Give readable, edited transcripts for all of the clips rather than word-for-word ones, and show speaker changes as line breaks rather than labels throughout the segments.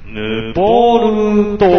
ヌボルト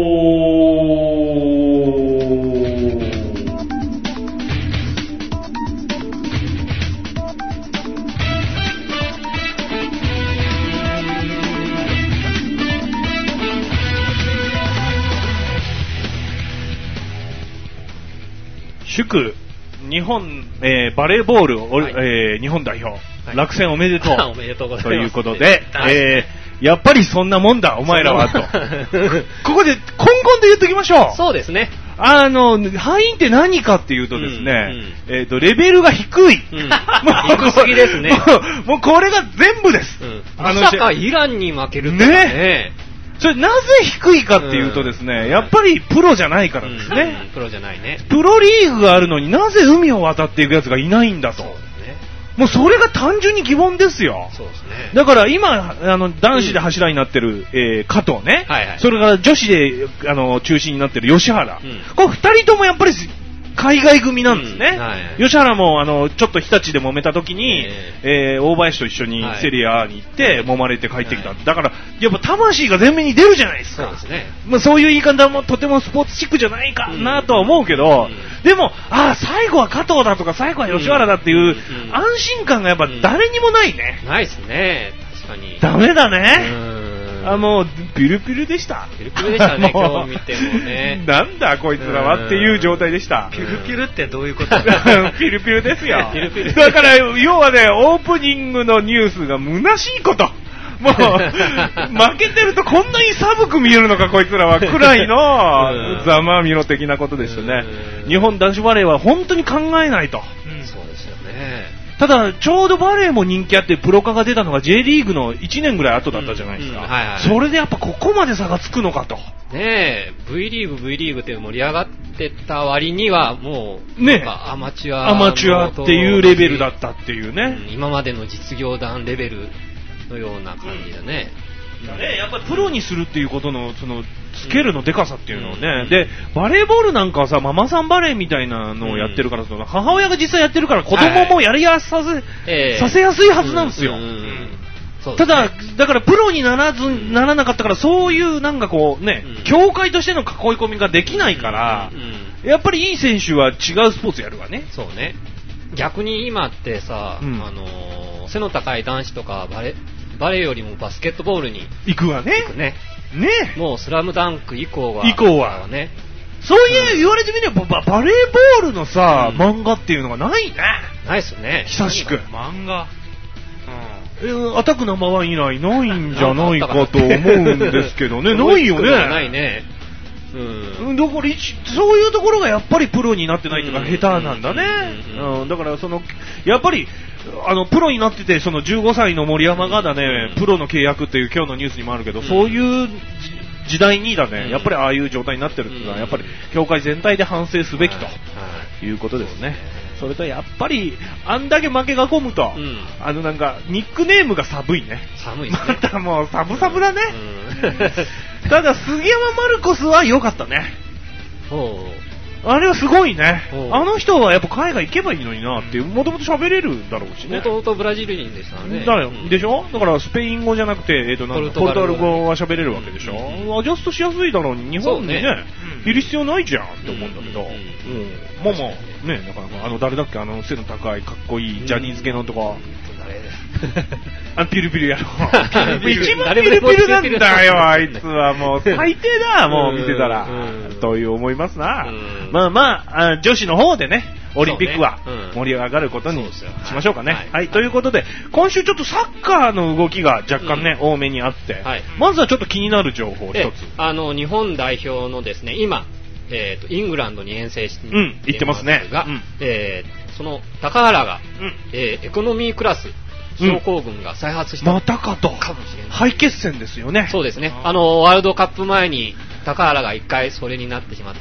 祝日本、バレーボール、はい日本代表、はい、落選おめでとう
おめでとうございます。
ということで、やっぱりそんなもんだお前らはとここで根本で言っときましょう。
そうですね。
敗因って何かっていうとですね、レベルが低い、
低すぎですね。
もうこれが全部です、
まさかイランに負けるとかね。
それなぜ低いかっていうとですね、やっぱりプロじゃないからですね、
プロじゃないね。
プロリーグがあるのになぜ海を渡っていくやつがいないんだと。もうそれが単純に疑問ですよ。
そうですね。
だから今男子で柱になってる、加藤ね、
はいはい、
それから女子で中心になってる吉原、これ2人ともやっぱり海外組なんですね、はい、吉原もちょっと日立で揉めた時に、大林と一緒にセリアに行って揉まれて帰ってきた、だからやっぱ魂が前面に出るじゃないですか。
そうですね。
まあ、そういう言い方もとてもスポーツチックじゃないかなとは思うけど、でも最後は加藤だとか最後は吉原だっていう安心感がやっぱ誰にもないね。
ないですね。確かに
ダメだね。もうピルピルでした。
ピルピルでしたね。今日見てもね。
なんだこいつらはっていう状態でした。
ピルピルってどういうこと
ピルピルですよ。
ピルピル。
だから要はね、オープニングのニュースが虚しいこと。もう負けてるとこんなに寒く見えるのかこいつらはくらいのざまみろ的なことでしたね。日本男子バレーは本当に考えないと。
そうですよね。
ただちょうどバレーも人気あってプロ化が出たのが J リーグの1年ぐらい後だったじゃないですか。それでやっぱここまで差がつくのかと。
ねえ、V リーグって盛り上がってた割にはもうね、アマチュア
っていうレベルだったっていうね。
今までの実業団レベルのような感じだね。
やっぱりプロにするっていうことのそのスケールのでかさっていうのをね、でバレーボールなんかはさママさんバレーみたいなのをやってるから、母親が実際やってるから子供もやりやすさせやすいはずなんですよ。ただだからプロにならなかったからそういうなんかこうね、協会としての囲い込みができないから、やっぱりいい選手は違うスポーツやるわね。
そうね。逆に今ってさ、背の高い男子とかバレーよりもバスケットボールに
行くわね。
もうスラムダンク以降はね。
そういう言われてみればバレーボールのさ、漫画っていうのがないね。
ないっすね。
久しく。
漫画。
アタックナンバーワン以来ないんじゃないかと思うんですけどね。ないよね。
ないね。
だからそういうところがやっぱりプロになってないというか下手なんだね。だからやっぱりプロになっててその15歳の森山がだね、プロの契約っていう今日のニュースにもあるけど、そういう時代にだね、やっぱりああいう状態になってるっていうのはやっぱり協会全体で反省すべきということですね。それとやっぱりあんだけ負けが込むと、なんかニックネームが寒いね。
寒いね。
またもうサブサブだね。ただ杉山マルコスは良かったね。あれはすごいね。あの人はやっぱ海外行けばいいのになっていう、もともと喋れるんだろうしね。
もともとブラジル人でしたね。
でしょ。だからスペイン語じゃなくてポルトガル語は喋れるわけでしょ。アジャストしやすいだろうに日本にねいる必要ないじゃんって思うんだけど、もうね、なかなか誰だっけ、背の高いかっこいいジャニーズ系のとか。ピルピルやろ。一番ピルピルなんだよあいつは。もう最低だもう見てたらという思いますな。まあ女子の方でねオリンピックは盛り上がることにしましょうかね。はい、ということで今週ちょっとサッカーの動きが若干ね多めにあって、まずはちょっと気になる情報一つ。
日本代表のですね今イングランドに遠征して
行ってますねが、
その高原がエコノミークラス症候群が再発した
またかと肺血栓ですよね。
そうですね。ワールドカップ前に高原が一回それになってしまって、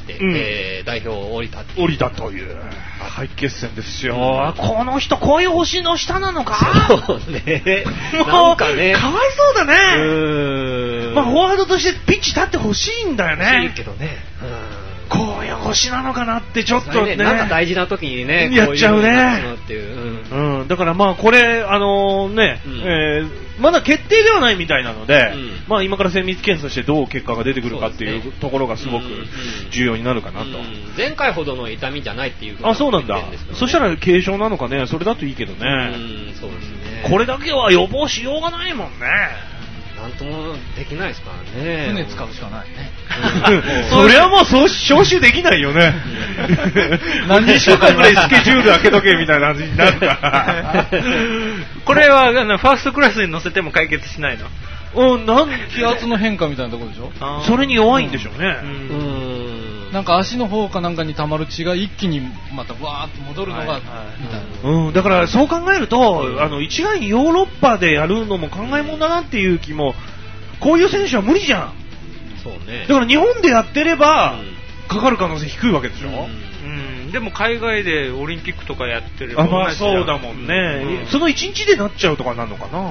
代表を降りた
という肺血栓ですよ。この人こういう星の下なのか。
そうね。なんかね
かわいそうだね。フォワードとしてピッチ立ってほしいんだよね。
欲しいけどね。
こういう星なのかなってちょっとね、
なんか大事な時にね
やっちゃうね。
っていう、
だからまあこれまだ決定ではないみたいなので、まあ今から精密検査してどう結果が出てくるかっていうところがすごく重要になるかなと。
前回ほどの痛みじゃないっていう風
な。あ、そうなんだ。そしたら軽症なのかね、それだといいけどね。
そうですね。
これだけは予防しようがないもんね。
なんともできないですからね。
船使うしかないね。
そりゃもう招集できないよね。何週間ぐらいスケジュール開けとけみたいな感じになるから。
これはファーストクラスに乗せても解決しないの？
気圧の変化みたいなところでしょ。
それに弱いんでしょうね。
なんか足の方かなんかに溜まる血が一気にまたわーっと戻るのがみたいな。
だからそう考えると、一概にヨーロッパでやるのも考えもんだなっていう気も、こういう選手は無理じゃん。
そうね。
だから日本でやってればかかる可能性低いわけでしょ。
でも海外でオリンピックとかやってれば
まあそうだもんね。その1日でなっちゃうとかなのかな。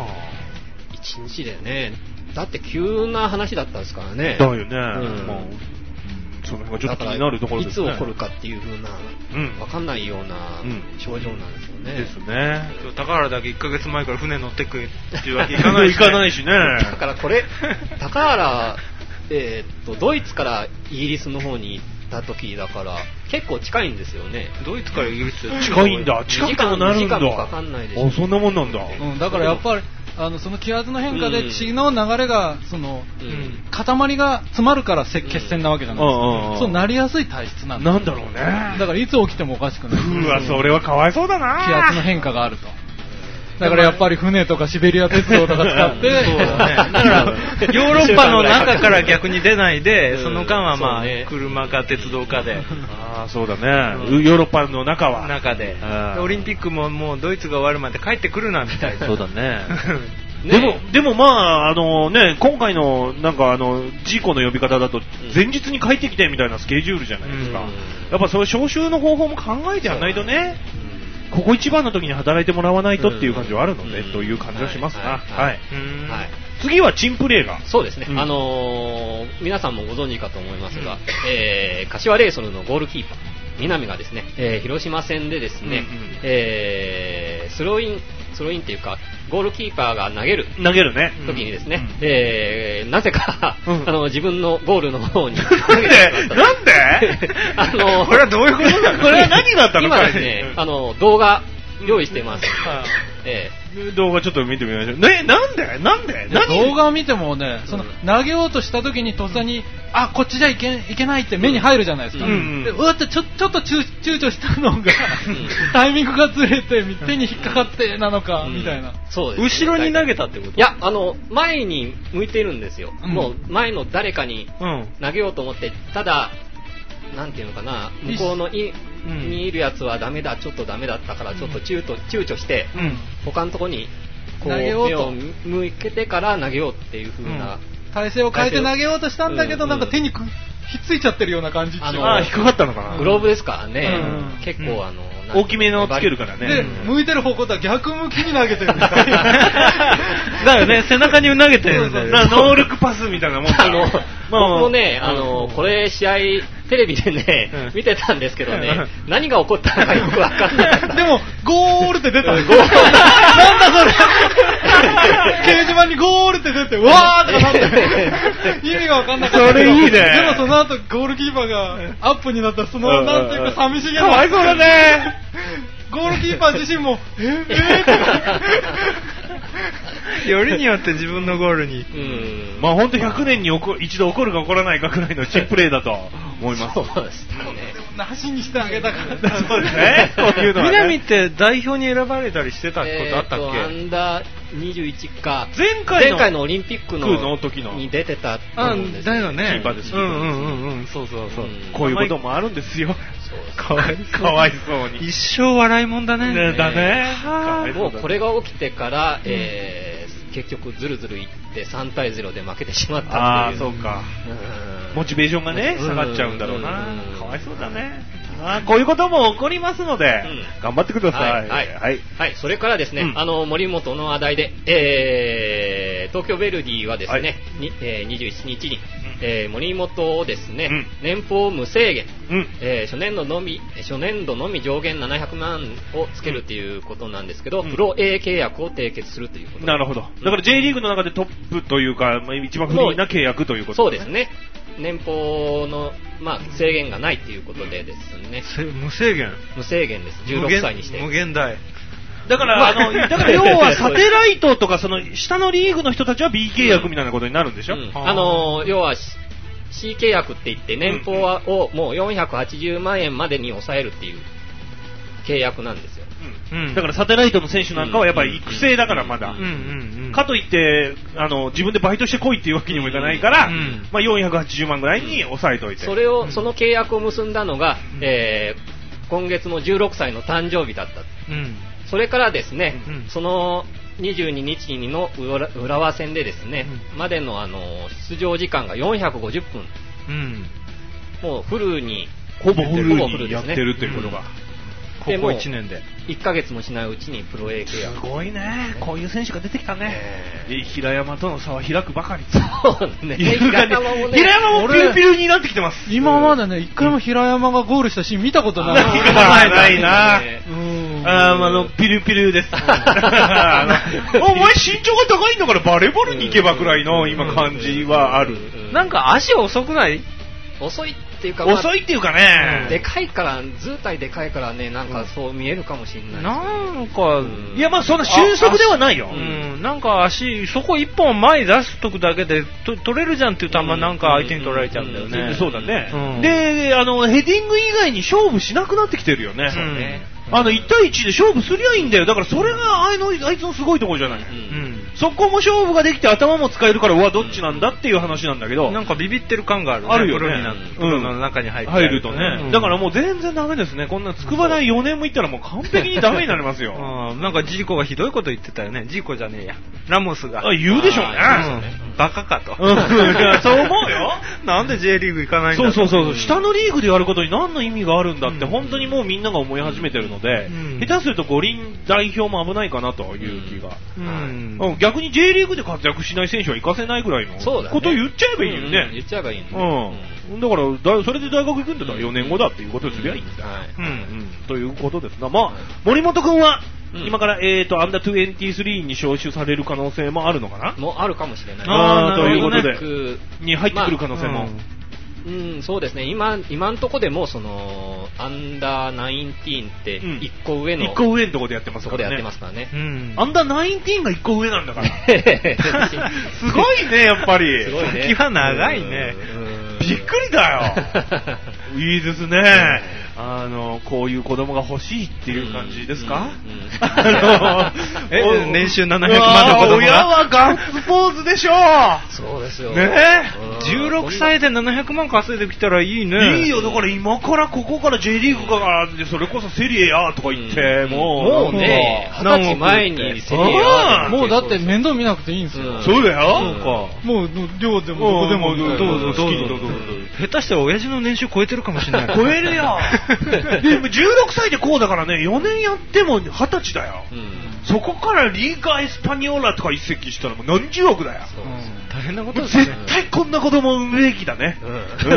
1日でね。だって急な話だったんですからね。
だよね。その辺がちょっと気になるところですね。
いつ起こるかっていう風な、分かんないような症状なんですよね。
ですね。
高原だけ1ヶ月前から船乗ってくっていうわけいかないし、
いかないしね。
だからこれ、高原、ドイツからイギリスの方に行った時だから、結構近いんですよね。
ドイツからイギリス
近いんだ。近くもなるんだ。
時間もかかんないでしょ。
そんなもんなんだ。
だからやっぱり、その気圧の変化で血の流れが塊が詰まるから血栓なわけじゃないですか。そうなりやすい体質なんだ。
なんだろうね。
だからいつ起きてもおかしくない。
うわ、それはかわいそうだな。
気圧の変化があると。だからやっぱり船とかシベリア鉄道とか使って、
だからヨーロッパの中から逆に出ないで、その間はまあ車か鉄道かで。
そうだね。ヨーロッパの中
で。オリンピックももうドイツが終わるまで帰ってくるなみたいな。
そうだね。でもまあ今回のなんか事故の呼び方だと前日に帰ってきてみたいなスケジュールじゃないですか。やっぱそういう招集の方法も考えてやらないとね。ここ一番の時に働いてもらわないとっていう感じはあるので、という感じはしますな。次はチンプレーが。
そうですね。皆さんもご存知かと思いますが、柏レイソルのゴールキーパー南がですね、広島戦でですね、スローインっていうかゴールキーパーが投げる時にですね、なぜか自分のゴールの方に投げて
なんでこれはどういうことだ。これは何だったのか。
今ですね、動画用意しています。
動画ちょっと見てみましょう。なんで
動画を見てもね、投げようとした時にとっさにこっちじゃいけないって目に入るじゃないですか。でうわってちょっと躊躇したのがタイミングがずれて手に引っかかってなのかみたいな。
そうです。
後ろに投げたってこと？
いや前に向いてるんですよ。もう前の誰かに投げようと思って、ただなんていうのかな、向こうのにいるやつはダメだ、ちょっとダメだったからちょっと躊躇して、他のところにこう目を向けてから投げようっていう風な、
体勢を変えて投げようとしたんだけど、なんか手にひっついちゃってるような感じ。
引っかかったのかな。
グローブですからね。結構
大きめのつけるからね。
で向いてる方向とは逆向きに投げてるみたいな。
だよね、背中に投げてるんだよ。
ノールックパスみたいなもん。
僕もね、これ試合テレビでね見てたんですけどね、何が起こったのかよくわかんない。
でもゴールって出た。なんだそれ。掲示板にゴールって出て、わーとかなって意味がわかんなかった。
それいいね。
でもその後ゴールキーパーがアップになったなんていうか寂しげな。
かわいそうだね。
ゴールキーパー自身も
よりによって自分のゴールに。
まあ本当100年に一度起こるか起こらないかくらいのチップレーだと思います。
そうですね。
なしにしてあげたから。
そうですね。
南って代表に選ばれたりしてたことあったっけ？
アンダー21か。
前回の
オリンピックの時に出てたと思うんです。
だよね。
キーパーです。
そう。
こういうこともあるんですよ。かわいそうに。
一生笑いもんだね。
だね。
もうこれが起きてから、結局ずるずるいって3対0で負けてしまったっていう。
そうか。モチベーションがね下がっちゃうんだろうな。かわいそうだね。こういうことも起こりますので頑張ってください。
はい。それからですね、森本の話題で、東京ヴェルディはですね、21日に森本をですね、年俸無制限、初年度のみ上限700万をつけるということなんですけど、プロ A 契約を締結するということ。
なるほど。だから J リーグの中でトップというか、一番フリーな契約ということ
ですね。そうですね。年俸の、制限がないということでですね。
無制限
です。16歳にして。
無限大。
だから要はサテライトとかその下のリーグの人たちは B 契約みたいなことになるんでしょ。
要は C 契約って言って年俸をもう480万円までに抑えるっていう契約なんですよ。
だからサテライトの選手なんかはやっぱり育成だからまだ。かといって自分でバイトしてこいっていうわけにもいかないから、480万ぐらいに抑えておいて。
その契約を結んだのが、今月の16歳の誕生日だった。それからですね、その22日の浦和戦でですね、までの出場時間が450分。もうフルに
ほぼフルにやってるっていうことが。
ここ1年で
1ヶ月もしないうちにプロ A 契約。
すごいね。こういう選手が出てきたね。平山との差は開くばかり。
そうね。
平山もピルピルになってきてます。
今までね、一回も平山がゴールしたシーン見たことない。
ないな。ピルピルです。お前身長が高いんだからバレーボールに行けばくらいの今感じはある。
なんか足遅くない？
遅いっていうか、
遅いっていうかね、
でかいから図体でかいからね、なんかそう見えるかもしれない。
なんか
いやそんな俊足ではないよ。
なんか足そこ一本前出しとくだけで取れるじゃんっていう球なんか相手に取られちゃうんだよね。
そうだね。でヘディング以外に勝負しなくなってきてるよね。そうね。1対1で勝負すりゃいいんだよ。だからそれがあいつのすごいところじゃない。そこも勝負ができて頭も使えるからどっちなんだっていう話なんだけど、
なんかビビってる感があるね。
あるよね。
プロの中に入
るとね。だからもう全然ダメですね。こんな筑波大4年も行ったらもう完璧にダメになりますよ。
なんかジーコがひどいこと言ってたよね。ジーコじゃねえや、ラモスが。
言うでしょうね。
バカかと。
そう思うよ。
なんで J リーグ行かないんだ。
そう下のリーグでやることに何の意味があるんだって本当にもうみんなが思い始めてるので、下手すると五輪代表も危ないかなという気が。逆に J リーグで活躍しない選手は行かせないぐらいのことを言っちゃえばいいよね。
言っちゃえばいいね。
だからそれで大学行くんだったら4年後だっていうことをすりゃいいんだ。ということですが、森本君は今からアンダー23に招集される可能性もあるのかな。
もうあるかもしれない。
ということでに入ってくる可能性も。
そうですね。今んとこでもアンダー19って1個上の
1個上のとこでやってますからね。
そこでやってますからね。
アンダー19が1個上なんだから。すごいね、やっぱり。
先は長いね。
びっくりだよ。いいですね。こういう子供が欲しいっていう感じですか？
年収700万の子供が。
親はガッツポーズでしょう。
そうですよ。
ね。
16歳で700万稼いできたらいいね。
いいよ。だから今からここから J リーグからでそれこそセリエ A とか言って
もうね、20歳前にセリエ A
もうだって面倒見なくていいんですよ。
そうだよ。
もう寮でもどこでも
どうぞ好きにどうぞ。
下手したら親父の年収超えてるかもしれない。
超えるよ。でも16歳でこうだからね、4年やっても20歳だよ。そこからリーガエスパニョーラとか移籍したらもう何十億だよ。
大変なことですね。
絶対こんな子供産むべきだね。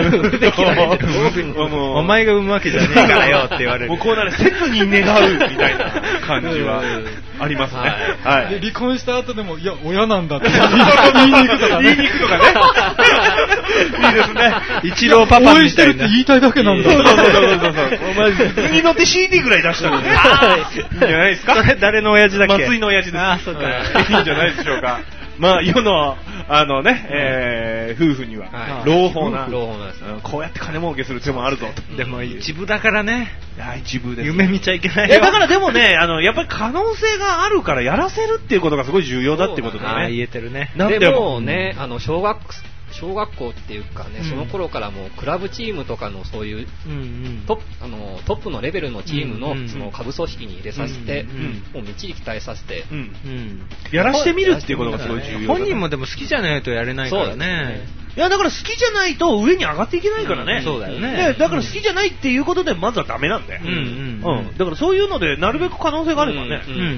お前が産むわけじゃねえからよって言われる。
もうこうなる切に願うみたいな感じはありますね。はい。
離婚した後でもいや親なんだって言いに行くとかね。
いいですね。
一郎パパみたいな。
応援してるって言いたいだけなんだ。
そう。お前次の手 CD ぐらい出したのね。いいんじゃないですか。
それ誰の親父だっけ？
松井の親父です。あ、そうか。いいんじゃないでしょうか。世の夫婦には朗報な、こうやって金儲けする手もあるぞと。
でも一部だからね。
一部です。
夢見ちゃいけないよ。
だからでもね、やっぱり可能性があるからやらせるっていうことがすごい重要だってことだね。
言えてるね。
でもね、小学校っていうかね、その頃からもうクラブチームとかのそういうトップのレベルのチームのその下部組織に入れさせて、もうみっちり期待させて、
やらしてみるっていうことがすごい重要。
本人もでも好きじゃないとやれないからね。
いやだから好きじゃないと上に上がっていけないからね。
そうだよね。
だから好きじゃないっていうことでまずはダメなんだよ。だからそういうのでなるべく可能性があればね。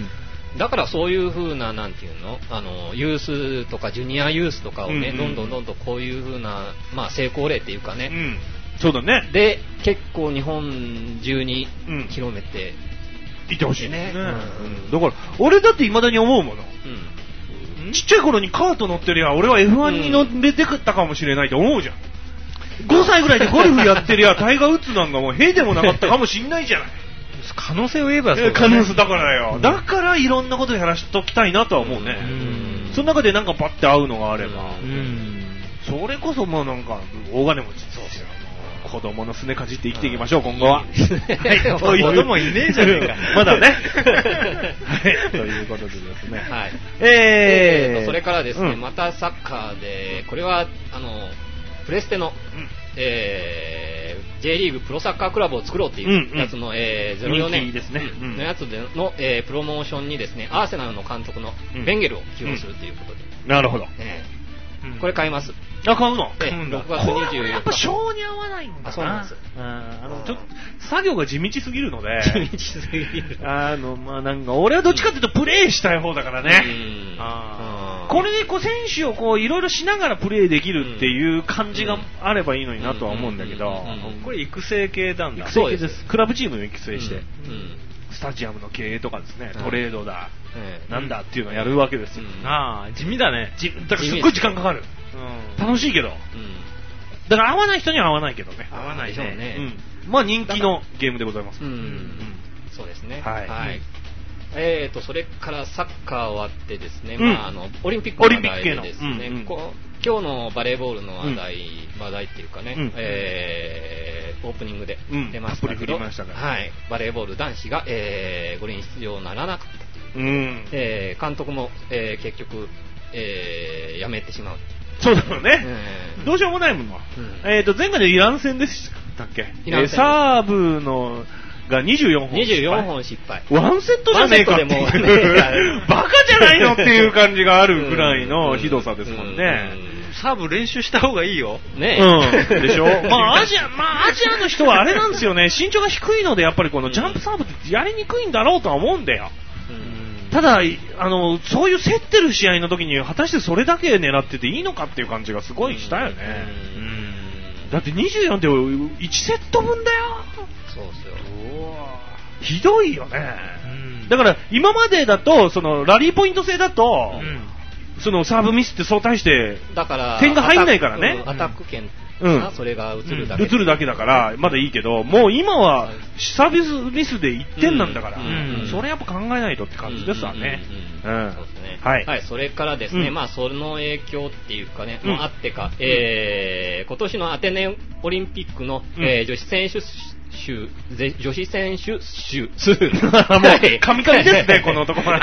だからそういう風な、なんていうの、ユースとかジュニアユースとかをね、どんどんこういう風な、まあ成功例っていうかね、
そうだね。
で、結構日本中に広めて、
いてほしいね。だから、俺だって未だに思うもの。ちっちゃい頃にカート乗ってりゃ、俺は F1 に乗れてたかもしれないと思うじゃん。5歳ぐらいでゴルフやってりゃ、タイガー・ウッズなんかもうへでもなかったかもしんないじゃない。
可能性を言えばそうだね。
可能性だからよ。だからいろんなことやらしときたいなとは思うね。その中でなんかパッて合うのがあれば。それこそもうなんか、大金持ちそうですよ。子供のすねかじって生きていきましょう、今後は。
子供いねえじゃねえか。
まだね。はい。ということでですね。
はい。それからですね、またサッカーで、これは、プレステの、J リーグプロサッカークラブを作ろうっていうやつの、04年のやつでの、プロモーションにですね、アーセナルの監督のベンゲルを起用するということで。
なるほど。
これ買います。
あ、買うの
6月24日。
やっぱ性に合わないんだな。
そうなんです。
ちょっと、作業が地道すぎるので。
地道すぎる。
まあなんか、俺はどっちかっていうとプレイしたい方だからね。これでこう選手をこういろいろしながらプレイできるっていう感じがあればいいのになとは思うんだけど。
これ育成系なんだ。
育成系です。クラブチームを育成して。スタジアムの経営とかですね、トレードだ、なんだっていうのをやるわけですよ。
地味だね。
だからすっごい時間かかる。楽しいけど。だから合わない人には合わないけどね。
合わないでしょうね。
まあ人気のゲームでございます。
そうですね。
はい。
それからサッカー終わってですね、オリンピックの話題でですね、今日のバレーボールの話題っていうかね、オープニングで出ましたけど、バレーボール男子が五輪出場ならなかったという、監督も結局辞めてしまう。
そうだろうね。どうしようもないもんな。前回のイラン戦でしたっけ？サーブのが24本
失敗。
ワンセットじゃねえかっていうバカじゃないのっていう感じがあるぐらいのひどさですもんね。
サーブ練習した方がいいよ。
ね
え。でしょ？アジアの人はあれなんですよね。身長が低いのでやっぱりこのジャンプサーブってやりにくいんだろうとは思うんだよ。ただそういう競ってる試合の時に果たしてそれだけ狙ってていいのかっていう感じがすごいしたよね。だって24って1セット分だよ。
そうですよ。
ひどいよね。だから今までだとそのラリーポイント制だと、そのサーブミスってそう対して点が入んないからね。
アタック権それが映るだ
けだからまだいいけど、もう今はサービスミスで1点なんだから、それやっぱ考えないとって感じですわね。
そうですね。はい。それからですね、その影響っていうかね、あってか、今年のアテネオリンピックの女子選手数
もう神々ですね、この男が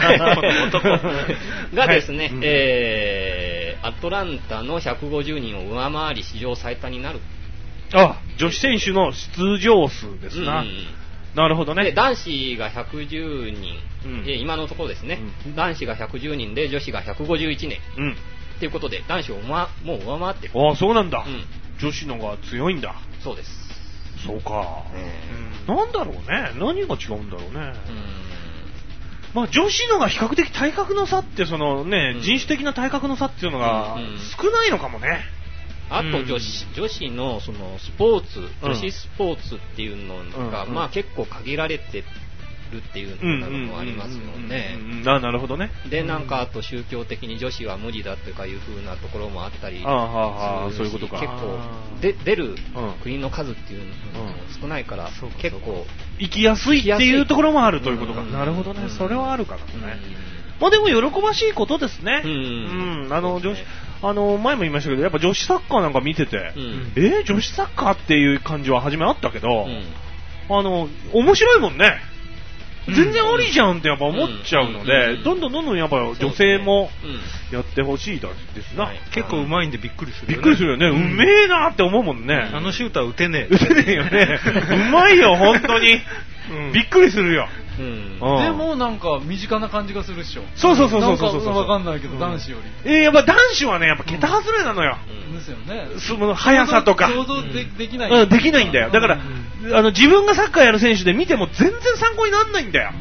ですね、アトランタの150人を上回り史上最多になる。
女子選手の出場数ですな。なるほどね。
男子が110人、今のところですね、男子が110人で女子が151人ということで、男子をもう上回ってる。
そうなんだ。女子の方が強いんだ。
そうです。
そうか。なんだろうね。何が違うんだろうね。女子のが比較的体格の差ってそのね、人種的な体格の差っていうのが少ないのかもね。
あと女子のそのスポーツ、女子スポーツっていうのが結構限られてるっていうのもありますよね。
なるほどね。
でなんかあと宗教的に女子は無理だとかいう風なところもあったり、
そういうことか。
結構出る国の数っていうのも少ないから結構
行きやすいっていうところもあるということか。なるほどね。それはあるからね。でも喜ばしいことですね。女子前も言いましたけど、やっぱ女子サッカーなんか見てて、女子サッカーっていう感じは初めあったけど、面白いもんね。全然ありじゃんってやっぱ思っちゃうので、どんどんやっぱ女性もやってほしいですな。
結構うまいんでびっくりする。
びっくりするよね。うめえなって思うもんね。
あのシューター打てね
え。打てねえよね。うまいよ本当に。びっくりするよ。
でもなんか身近な感じがするっしょ。
そう。
なんかわかんないけど男子よ
り。やっぱ男子はねやっぱ桁外れなのよ。
ですよね。
その速さとか
想像できない。
できないんだよ。だから自分がサッカーやる選手で見ても全然参考にならないんだよ。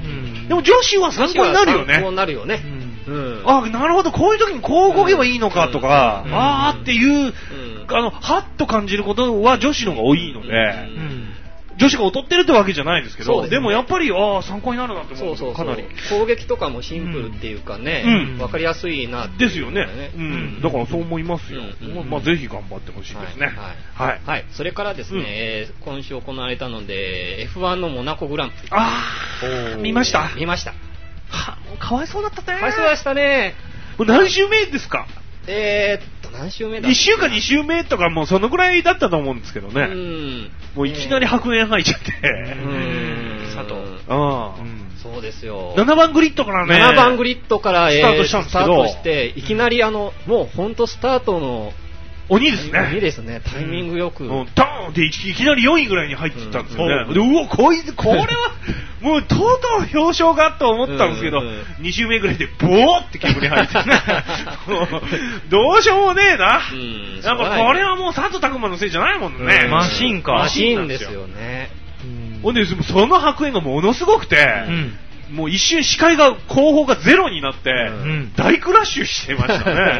でも女子は参考になるよね。
参考になるよね。
あ、なるほど、こういう時にこう動けばいいのかとか、あーっていう、はっと感じることは女子の方が多いので、女子が劣ってるってわけじゃないですけど、でもやっぱり、参考になるなって思う。かなり。
攻撃とかもシンプルっていうかね、わかりやすいなって
ですよね。だからそう思いますよ。まあぜひ頑張ってほしいですね。
はい。それからですね、今週行われたので、F1 のモナコグランプリ。
見ました。
かわいそうだったね。
かわいそうでしたね。何週目ですか？
何週目だ？
1 週か2週目とかもうそのぐらいだったと思うんですけどね。もういきなり白煙吐いちゃって。
佐藤。そうですよ。
7番グリッドからね。
7番グリッドから
スタートしたんですけど。
スタートして、いきなりもうほんとスタートの
鬼ですね。
鬼ですね。タイミングよく。
ドーンっていきなり4位ぐらいに入っていったんですよね。で、うわ、これは、もうとうとう表彰がと思ったんですけど、2周目ぐらいでボーって煙入ってどうしようもねえな。なんかこれはもう佐藤拓磨のせいじゃないもんね。
マシンか。
マシンですよね。
ほんで、その白煙がものすごくて、もう一瞬視界が後方がゼロになって、大クラッシュしてましたね。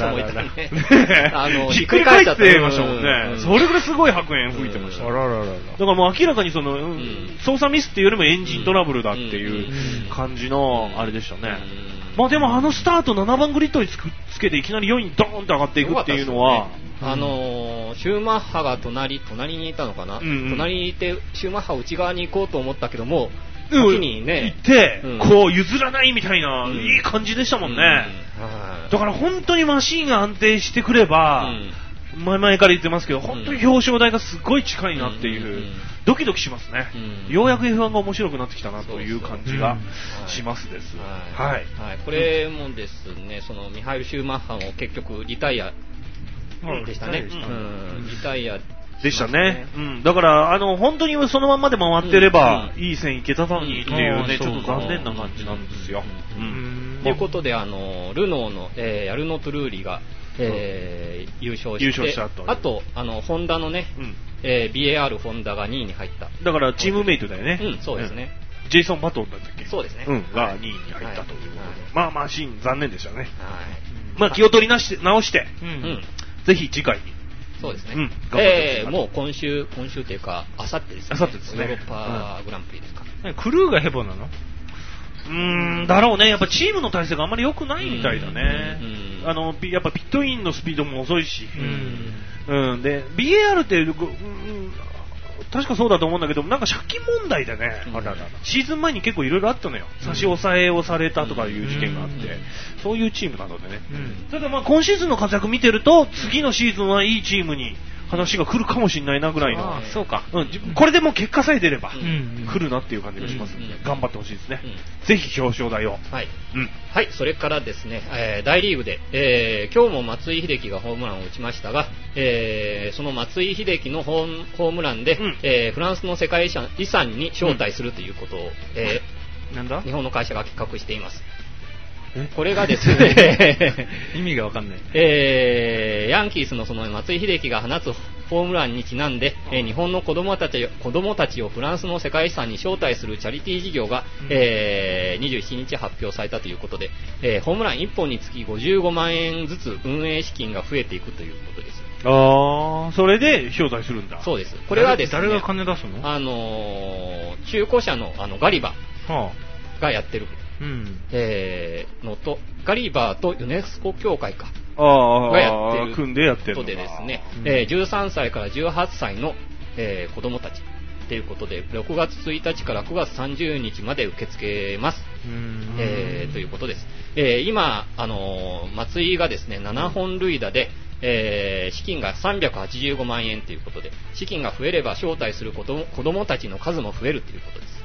ひっくり返ってましたもんね。それぐらいすごい白煙吹いてました。だからもう明らかに操作ミスっていうよりもエンジントラブルだっていう感じのあれでしたね。まあでもスタート7番グリッドにつけていきなり4位にドーンって上がっていくっていうのは、
シューマッハが隣にいたのかな、隣にいてシューマッハ内側に行こうと思ったけども、先にね、
行って、こう譲らないみたいな、いい感じでしたもんね。だから本当にマシンが安定してくれば、前々から言ってますけど、本当に表彰台がすごい近いなっていう、ドキドキしますね。ようやく F1 が面白くなってきたなという感じがしますです。はい。
これもですね、ミハイル・シューマッハも結局リタイアでしたね。リタイア
でしたね。だから、本当にそのまんまで回ってれば、いい線いけたのにっていうね、ちょっと残念な感じなんですよ。
ということで、ルノーの、ヤルノ・トゥルーリが、優勝したと。あと、ホンダのね、BAR ホンダが2位に入った。
だからチームメイトだよね。
そうですね。
ジェイソン・バトンだったっけ？
そうですね。
が2位に入ったということで。まあまあ、シーン残念でしたね。まあ気を取り直して、ぜひ次回に。
そうですね。もう今週というか、あさってですね。
あさってですね。
ヨーロッパグランプリですか。
クルーがヘボなの？
だろうね。やっぱチームの体制があんまり良くないみたいだね。やっぱピットインのスピードも遅いし。で、BAR って、確かそうだと思うんだけど、なんか借金問題でね、シーズン前に結構いろいろあったのよ。差し押さえをされたとかいう事件があって、そういうチームなのでね。ただまあ今シーズンの活躍見てると、次のシーズンはいいチームに話が来るかもしれないなぐらいの。
そうか。
これでも結果さえ出れば、来るなっていう感じがしますので、頑張ってほしいですね。ぜひ表彰台を。
はい。それからですね、大リーグで、今日も松井秀喜がホームランを打ちましたが、その松井秀喜のホームランで、フランスの世界遺産に招待するということを、日本の会社が企画しています。これがですね
意味がわかんない。
ヤンキースのその松井秀喜が放つホームランにちなんで、日本の子供たちをフランスの世界遺産に招待するチャリティー事業が、27日発表されたということで、ホームラン1本につき55万円ずつ運営資金が増えていくということです。
それで招待するんだ。
そうです。これはですね、
誰が金出すの？
中古車のガリバがやってる。のとガリバーとユネスコ協会がやってる
組んでやってる
ことでですね、13歳から18歳の、子供たちということで6月1日から9月30日まで受け付けます、ということです。今松井がですね7本塁打で、資金が385万円ということで、資金が増えれば招待する子供たちの数も増えるということです。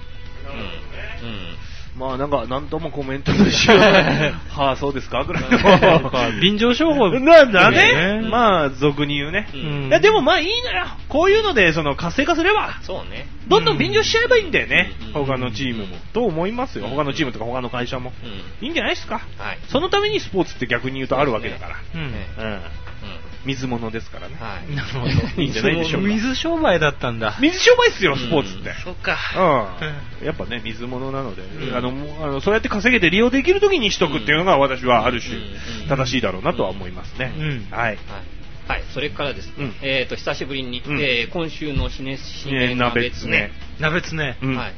まあなんともコメントとしようはあそうですかぐらいの
便乗商法
なんだね。まあ俗に言うね。でもまあいいのよ。こういうので活性化すれば、
そうね。
どんどん便乗しちゃえばいいんだよね。他のチームもと思いますよ。他のチームとか他の会社もいいんじゃないですか。そのためにスポーツって逆に言うとあるわけだから。 水物ですからね。
はい。
なるほど。
いいんじゃないでしょうか。
水商売だったんだ。
水商売っすよ、スポーツって。
そっか。
やっぱね、水物なので、そうやって稼げて利用できるときにしとくっていうのが私はある種、正しいだろうなとは思いますね。はい。
はい、それからですね、久しぶりに、今週のしね鍋つね。
鍋つね。
はい。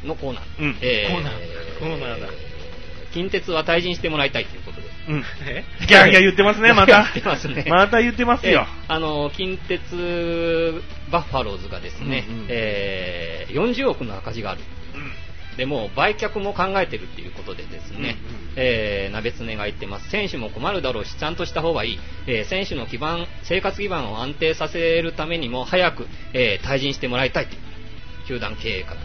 のコーナー。コーナーだ。近鉄は退陣してもらいたいということで。
ギャーギャー言ってますね、また。
言ってますね。
また言ってますよ。
近鉄バッファローズがですね、40億の赤字がある。でも売却も考えてるっていうことでですね、鍋つねが言ってます。選手も困るだろうし、ちゃんとした方がいい。選手の生活基盤を安定させるためにも早く、退陣してもらいたいという球団経営から。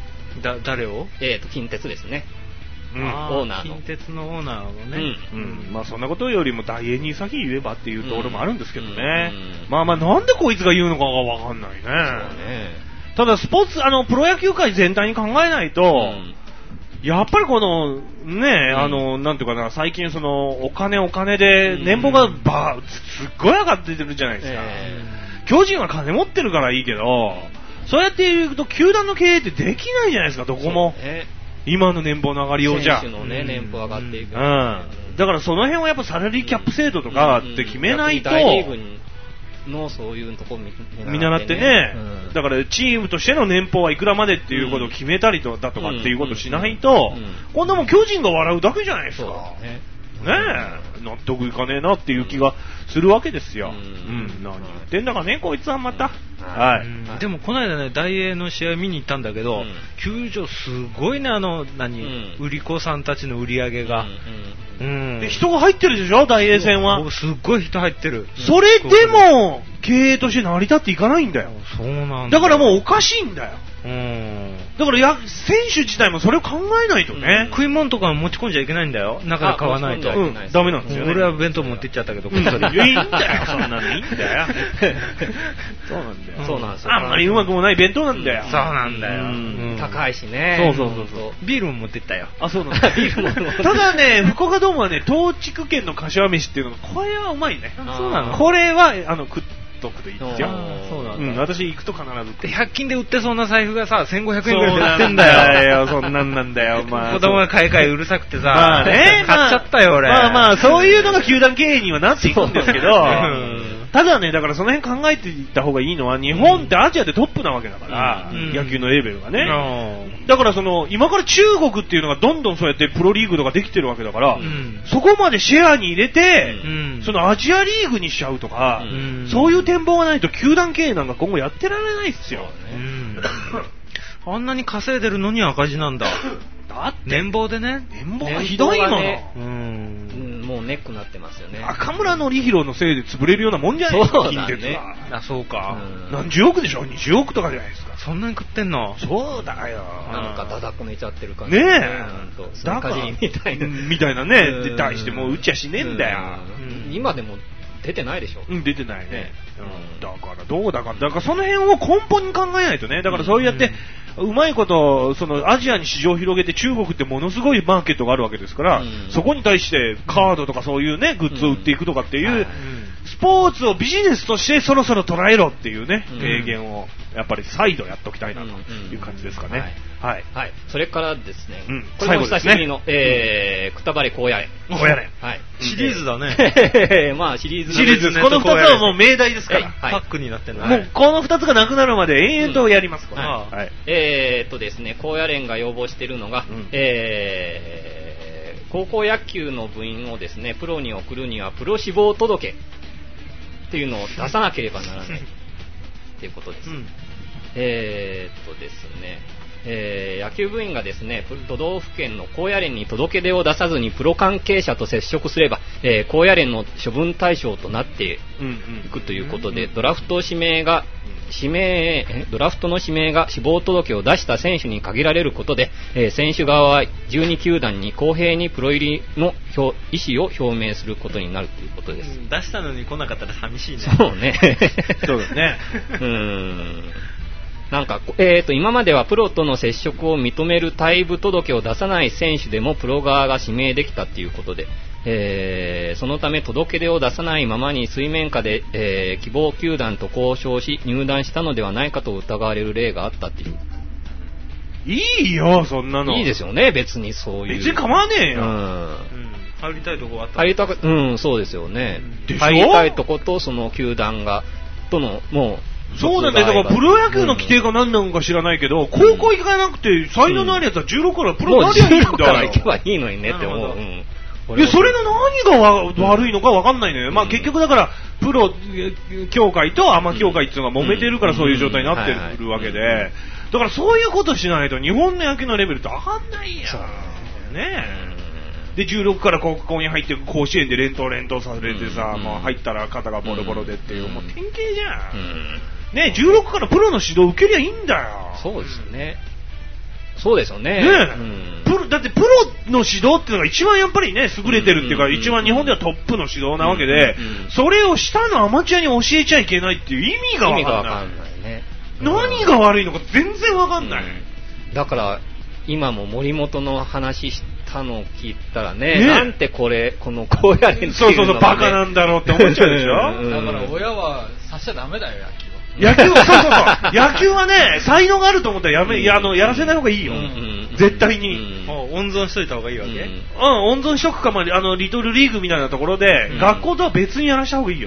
誰を？
近鉄ですね。
オーナーの。近鉄のオーナーのね。
まあそんなことよりも大英に先言えばっていうところもあるんですけどね。まあなんでこいつが言うのかがわかんないね。そうね。ただスポーツ、プロ野球界全体に考えないと、やっぱりこの、ね、なんていうかな、最近その、お金で、年俸がすっごい上がってるじゃないですか。巨人は金持ってるからいいけど、そうやって言うと、球団の経営ってできないじゃないですか、どこも。今の年俸の上がりようじゃ。
選手のね、年俸上がっていく。
だからその辺はやっぱサラリーキャップ制度とかって決めないと、
大リーグのそういうとこ見
習ってね、だからチームとしての年俸はいくらまでっていうことを決めたりだとかっていうことをしないと、こんなもん巨人が笑うだけじゃないですか。ねえ、納得いかねえなっていう気がするわけですよ。何言ってんだかね、こいつはまた。はい。
でもこの間ね、大英の試合見に行ったんだけど、球場すごいね、売り子さんたちの売り上げが。
で、人が入ってるでしょ、大英戦は。
すっごい人入ってる。
それでも、経営として成り立っていかないんだよ。
そうなんだ。
だからもうおかしいんだよ。だから選手自体もそれを考えないとね。
食い物とかも持ち込んじゃいけないんだよ。中で買わないと。
ダメなんですよね。
俺は弁当持って行っちゃったけど、
いいんだよ、そんなのいいんだよ。そうなんだよ。
そうなんですよ。
あんまりうまくもない弁当なんだよ。
そうなんだよ。
高いしね。
そう。
ビールも持って行ったよ。
そうなんだ。ビールも。ただね、福岡ドームはね、東筑県の柏飯っていうのが、これはうまいね。
そうなの？
これは、食っとくといいですよ。
そうなんだ。
私行くと必ずって。
100均で売ってそうな財布がさ、1500円ぐらいで売ってんだよ。
そんなんなんだよ。
子供が買いうるさくてさ、買っちゃったよ、俺。
そういうのが球団経営にはなっていくんですけど、ただね、だからその辺考えていった方がいいのは、日本ってアジアでトップなわけだから、野球のレベルがね。だから今から中国っていうのがどんどんそうやってプロリーグとかできてるわけだから、そこまでシェアに入れて、そのアジアリーグにしちゃうとか、そういう展望がないと球団経営なんか今後やってられないっすよ。
あんなに稼いでるのに赤字なんだ。
だって
年俸でね。
年俸がひどいもの。
もうネックになってますよね。
赤村典弘のせいで潰れるようなもんじゃないですか、近鉄は。
そうか。
何十億でしょ、20億とかじゃないですか。
そんなに食ってんの？
そうだよ。
なんかだだこねちゃってる感じ。
ねえ。
だから
みたいなね。で、対してもう打ちゃしねえんだよ。
今でも出てないでしょ。
出てないね。だからどうだか。だからその辺を根本に考えないとね。だからそうやって、うまいこと、アジアに市場を広げて中国ってものすごいマーケットがあるわけですから、そこに対してカードとかそういうね、グッズを売っていくとかっていう、スポーツをビジネスとしてそろそろ捉えろっていうね、提言をやっぱり再度やっときたいなという感じですかね。はい。
それからですね、これも久しぶりの、くたばれ高野連。
高野連。
はい。
シリーズだね。
まあシリーズ
です。この2つはもう命題ですから。
パックになってんだ。
もうこの2つがなくなるまで延々とやりますから。
ですね、高野連が要望しているのが、高校野球の部員をですね、プロに送るにはプロ志望届っていうのを出さなければならないっていうことです。ですね、野球部員がですね、都道府県の高野連に届け出を出さずにプロ関係者と接触すれば、高野連の処分対象となっていくということで、ドラフトの指名が死亡届を出した選手に限られることで、選手側は12球団に公平にプロ入りの意思を表明することになるということです。
出したのに来なかったら寂しいね。
そうね。
そうですね。
なんか、今まではプロとの接触を認める退部届を出さない選手でもプロ側が指名できたということで、 そのため届け出を出さないままに水面下で、希望球団と交渉し入団したのではないかと疑われる例があったっていう。
いいよ、そんなの。
いいですよね、別にそういう。
別に構わねえよ。
入りたいとこあった。
そうですよね。
でしょ？
入りたいとことその球団がとのもう。
そうなんだよ。だからプロ野球の規定が何なのか知らないけど、高校行かなくて才能のあるやつは16からプロになりゃいいんだよ。
16から行けばいいのにねって思う。
いや、それの何が悪いのか分かんないのよ。まあ結局だから、プロ協会とアマ協会っていうのが揉めてるからそういう状態になってるわけで、だからそういうことしないと日本の野球のレベルって上がんないやん。ねえ。で、16から高校に入って甲子園で連投されてさ、もう入ったら肩がボロボロでっていう、もう典型じゃん。ねえ、16からプロの指導受けりゃいいんだよ。
そうですよね。そうですよね。
だってプロの指導っていうのが一番やっぱりね、優れてるっていうか、一番日本ではトップの指導なわけで、それを下のアマチュアに教えちゃいけないっていう意味がわかんない。
ね。
何が悪いのか全然わかんない。
だから、今も森本の話したのを聞いたらね、なんてこの高野連っていうのが、ね、
そうバカなんだろうって思っちゃうでしょ。
だから親はさしちゃダメだよ、
野球は野球はね、才能があると思ったらやらせない方がいいよ。絶対に。
温存しといた方がいいわけ？
温存しとくかも、リトルリーグみたいなところで、学校とは別にやらした方がいいよ。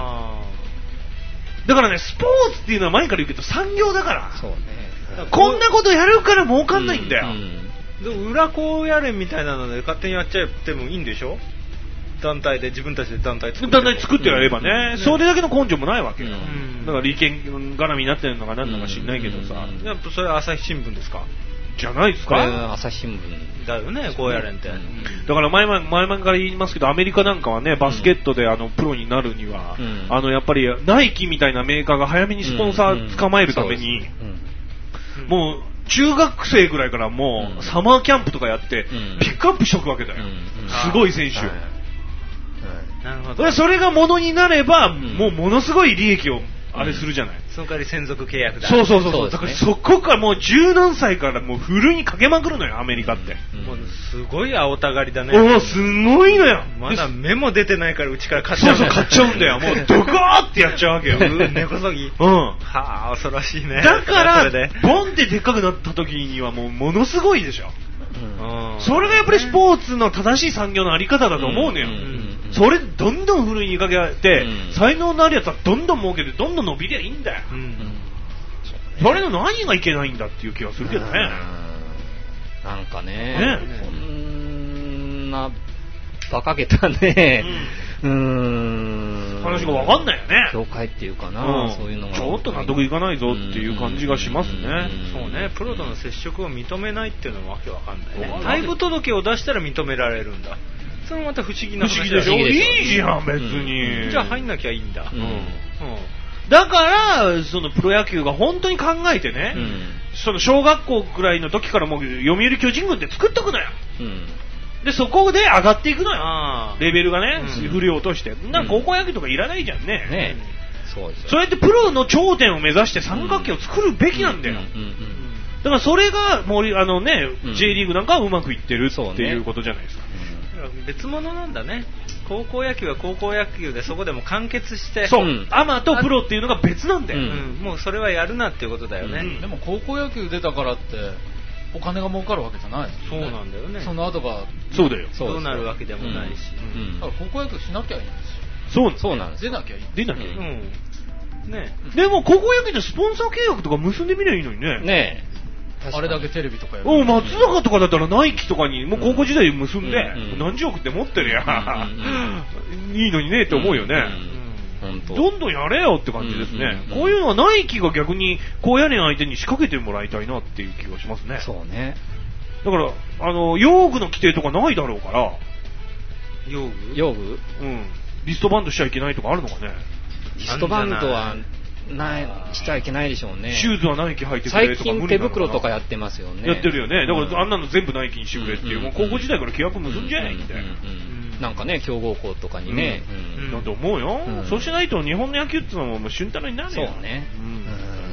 だからね、スポーツっていうのは前から言うけど産業だから。そうね。こんなことやるから儲かんないんだよ。
でも裏高野連みたいなので勝手にやっちゃってもいいんでしょ？団体で自分たちで団体作
ってやればね、それだけの根性もないわけよ。だから利権絡みになってるのか何なのか知んないけどさ。
やっぱそれは朝日新聞ですか？
じゃないですか？
朝日新聞
だよね、高野連って。
だから前々から言いますけど、アメリカなんかはね、バスケットでプロになるには、やっぱりナイキみたいなメーカーが早めにスポンサー捕まえるために、もう中学生ぐらいからもうサマーキャンプとかやってピックアップしとくわけだよ。すごい選手。なるほど。それがものになれば、もうものすごい利益をあれするじゃない。
その代わり専属契約だ。
そう。だからそこからもう十何歳からもうふるいにかけまくるのよ、アメリカって。
もうすごい青たがりだね。
すごいのよ。
まだ目も出てないからうちから買っちゃう。
そう買っちゃうんだよ。もうドカーってやっちゃうわけよ。
根こそぎ。はあ、恐ろしいね。
だからボンってでっかくなった時にはものすごいでしょ。それがやっぱりスポーツの正しい産業のあり方だと思うのよ。それどんどんふるいにかけて、才能のあるやつはどんどん儲けてどんどん伸びりゃいいんだよ。それの何がいけないんだっていう気がするけどね。
なんかね、こんな馬鹿げたね、
話が分かんないよね。
協会っていうかな、そういうのが
ちょっと納得いかないぞっていう感じがしますね。
そうね、プロとの接触を認めないっていうのもわけわかんないね。退部届を出したら認められるんだ。それもまた不思議な話。
不思議でしょ。いいじゃん別に。
じゃあ入んなきゃいいんだ。
だからそのプロ野球が本当に考えてね、その小学校くらいの時からもう読売巨人軍って作っとくのよ。でそこで上がっていくのよ。レベルがね、不良として。高校野球とかいらないじゃんね。そうやってプロの頂点を目指して三角形を作るべきなんだよ。だからそれがJ リーグなんかはうまくいってるっていうことじゃないですか。
別物なんだね。高校野球は高校野球でそこでも完結して、
アマとプロっていうのが別なんだよ。
もうそれはやるなっていうことだよね。
でも高校野球出たからってお金が儲かるわけじゃない。
そうなんだよね。
その後が
そうだよ。
どうなるわけでもないし。
だから高校野球しなきゃいいんですよ。
そうなんです。
出なきゃいい。
出なきゃいい。ね。でも高校野球でスポンサー契約とか結んでみりゃいいのにね。
ねえ。あれだけテレビとかやる。
松坂とかだったらナイキとかにもう高校時代結んで何十億って持ってるやいいのにねって思うよね。どんどんやれよって感じですね。こういうのはナイキが逆に高野連相手に仕掛けてもらいたいなっていう気がしますね。
そうね。
だから用具の規定とかないだろうから。
用具？
リストバンドしちゃいけないとかあるのかね。
リストバンドはしちゃいけないでしょうね。
シューズはナイキ履いてくれとか
最近手袋とかやってますよね。
やってるよね。だからあんなの全部ナイキにしてくれっていう、もう高校時代から契約結んじゃえみたいな。
なんかね、強豪校とかにね。
なんて思うよ。そうしないと日本の野球っていうのはもう瞬太郎になるよ。
そうね。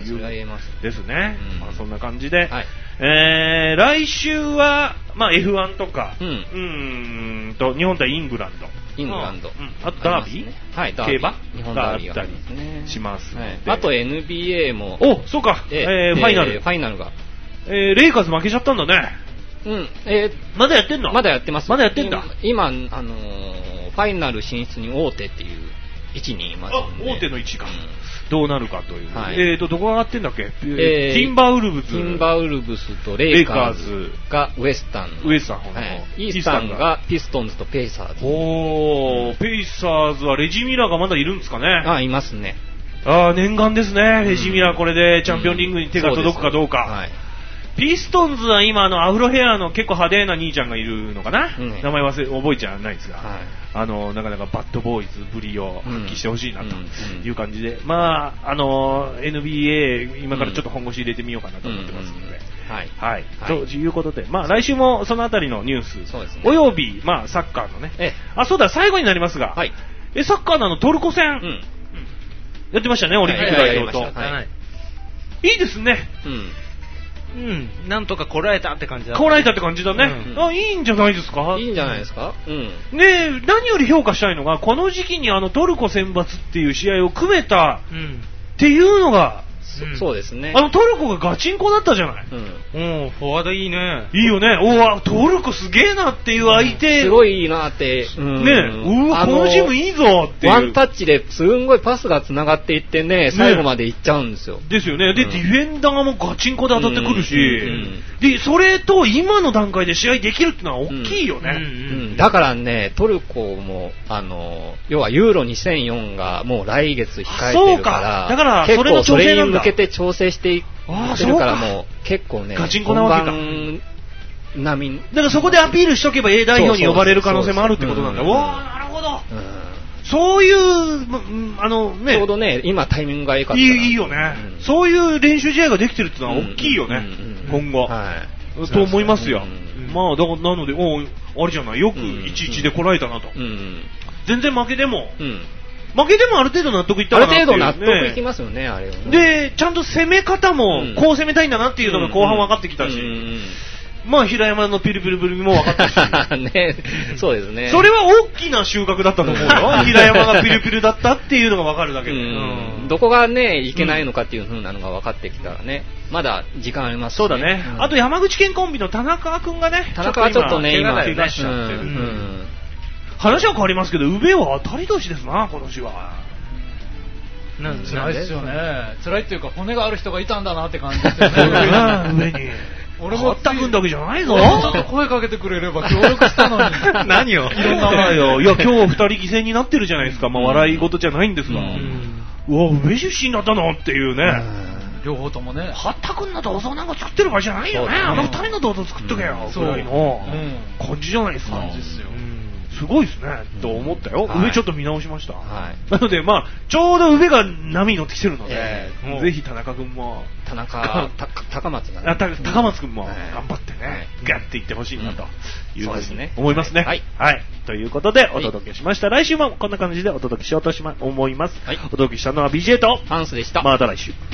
それは言えます。
ですね。
うん
まあそんな感じで、
はい
来週は、まあ F1 とか、
うん
日本対イングランド。
イングランド。
あとダービー、
はい、ダービー。
競馬
日本
があっ
ダービーがあ
たり
りますね。
しますので、
はい。あと NBA も。
お、そうか、ファイナル。
ファイナルが。
レイカーズ負けちゃったんだね。
うん。
まだやってんの？
まだやってます。
まだやってんだ。
今、ファイナル進出に大手っていう位置にいますんで。
大手の位置か。
うん
どうなるかという。
はい、
どこが上がってんだっけ？ティンバーウルブズ。
ティンバーウルブスとレイカーズがウエスタン。
ウエスタン、
はい、イースタンがピストンズとペイサーズ。
ペイサーズはレジミラーがまだいるんですかね？
いますね。
念願ですね。レジミラーこれでチャンピオンリングに手が届くかどうか。はい。ピストンズは今アフロヘアの結構派手な兄ちゃんがいるのかな、名前覚えちゃないですが、はい、なかなかバッドボーイズぶりを発揮してほしいなという感じで、まあ、NBA 今からちょっと本腰入れてみようかなと思ってますので、はい。はい。ということで、まあ来週もそのあたりのニュース、および、まあサッカーのね、そうだ、最後になりますが、はい、サッカーのトルコ戦、やってましたね、オリンピック代表と。いいですね。
なんとかこらえたって感じだね。
こらえたって感じだね。いいんじゃないですか。
いいんじゃないですか。
で、何より評価したいのが、この時期にトルコ選抜っていう試合を組めたっていうのが、
そうですね。
トルコがガチンコだったじゃない。
フォワードいいね。
いいよね。トルコすげえなっていう相手。
すごいいいなって。
ね、このチームいいぞっていう。
ワンタッチですんごいパスが繋がっていってね、最後までいっちゃうんですよ。
ですよね。で、ディフェンダーもガチンコで当たってくるし、で、それと今の段階で試合できるってのは大きいよね。
だからね、トルコも、要はユーロ2004がもう来月控えてるから、
だから
結構それに向けて調整していってるからもう結構ね、
ガチンコなわけか。
並み。
だからそこでアピールしとけば A 代表に呼ばれる可能性もあるってことなんだ。なるほど。そういう、ね。
ちょうどね、今タイミングが良かった。
いいよね。そういう練習試合ができてるってのは大きいよね。今後。と思いますよ。まあ、なので、あれじゃない、よく 1-1 でこらえたなと。全然負けでも、ある程度納得いったかなっていう。
ある程度納得いきますよね、あれは。
で、ちゃんと攻め方も、こう攻めたいんだなっていうのが後半分かってきたし、まあ、平山のピルピルブルも分かったし。
ね、そうですね。
それは大きな収穫だったと思うよ。平山がピルピルだったっていうのが分かるだけで。
どこがね、いけないのかっていう風なのが分かってきたらね、まだ時間ありますしね。
そうだね。あと山口県コンビの田中くんがね、
田中はちょっとね、今、
怪我しちゃってる。話は変わりますけど、宇部は当たり年ですな、今年は。
辛いですよね。辛いっていうか、骨がある人がいたんだなって感じですよね。
上に。俺もったくんだけじゃないぞ。
ちょっと声かけてくれれば協力したのに。
何を
いろんなよ。いや、今日2人犠牲になってるじゃないですか。まあ、笑い事じゃないんですが。うわ、上出身だったのっていうね。
両方ともね。
はったくんの銅像なんか作ってる場合じゃないよね。2人の銅像作っとけよ。ぐらいの感じじゃないですか。感じですよ。すごいですね、と思ったよ。上ちょっと見直しました。なので、まあ、ちょうど上が波に乗ってきてるので、ぜひ田中君も、
高松がね。
高松君も頑張ってね、ガッていってほしいなというふうに思いますね。はい。ということで、お届けしました。来週もこんな感じでお届けしようと思います。お届けしたのはBJ と、
ハンスでした。
また来週。